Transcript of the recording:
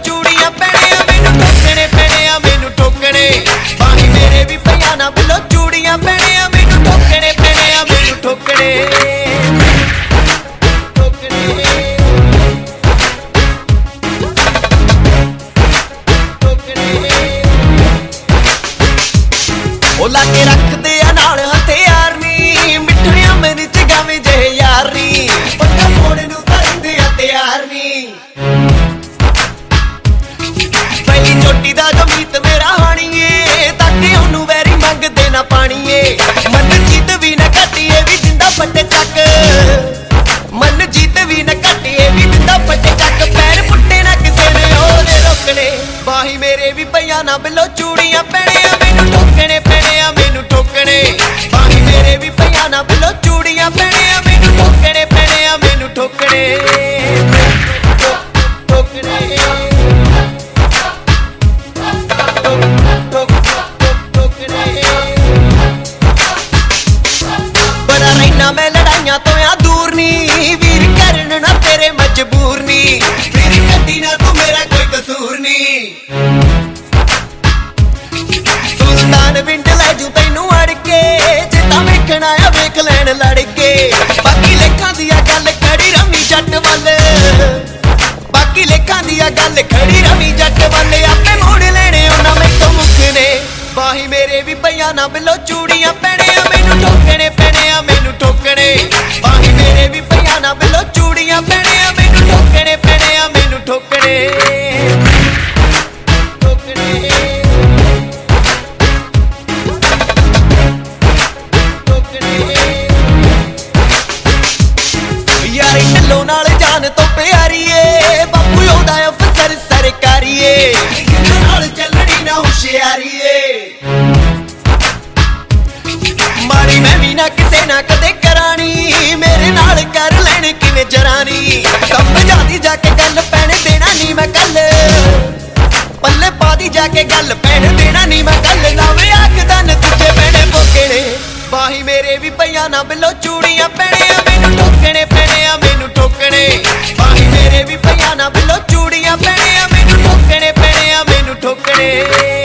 चूड़ियां पैणे आ मैनू ठोकने पैणे आ मैनू ठोकने बाही मेरे भी पईयां ना बिलो चूड़ियां पैणे आ मैनू ठोकने पैणे आ मैनू ठोकने ला के रखदे आ नाल हथियार नी मिठड़ियां मेरी च गावे जे यार नी पक्का मोड़े नू करदे आ तैयार नी पहली चोटी दा जो मीत मेरा हाणीए ताके ओनू वैरी मंगदे ना पाणीए मन जीत भी ना घटिए भी जिंदा फटे चक मन जीत भी ना घटिए भी जिंदा फटे चक पैर पुट्टे ना किसे ने ओदे रोकने बाही मेरे भी पईयां ना बिलो चूड़ियां पैणे आ मैनू ठोकने पैणे आ मैनू ठोकने बाही मेरे भी पईयां ना बिलो चूड़ियां पैणे आ मैनू ठोकने पैणे आ मैनू ठोकने बड़ा रहना मैं लड़ाइयां तो या दूर नी वीर करन ना तेरे मजबूर नी मेरी गड्डी ना तू मेरा कोई कसूर नी सुल्तान विंड लै जू तैनू अड़ के जिता वेखना आ वेख लैन लड़ के बाकी लेखां दिया गल खड़ी रमी जट वल बाकी लेखां दिया गल खड़ी रमी जट वल आपे मोड़ लेने उन्हां मैथों मुकने बाही मेरे भी पईयां ना बिलो चूड़ियां पैणे आ मैनू ठोकने पैणे आ मैनू ठोकने बाही मेरे भी पईयां ना बिलो चूड़ियां पैणे आ मैनू ठोकने पैणे आ मैनू ठोकने यारी ढिल्लो नाल जान तो प्यारी ए बापू ओदा अफसर सरकारी ए नाल चलनी ना होशियारी ए माड़ी मैं भी ना किसे ना कदे करानी मेरे नाल कर लेने किवें जरानी कब जादी जाके गल पैणे देना नी मैं कल पल्ले पादी जाके गल पैणे देना नी मैं कल नवे आखदा नतीजे पैणे पोकने बाही मेरे भी पईयां ना बिलो चूड़ियां पैणे आ मैनू ठोकने पैणे आ मैनू ठोकने बाही मेरे भी पईयां ना बिलो चूड़ियां पैणे आ मैनू ठोकने पैणे आ मैनू ठोकने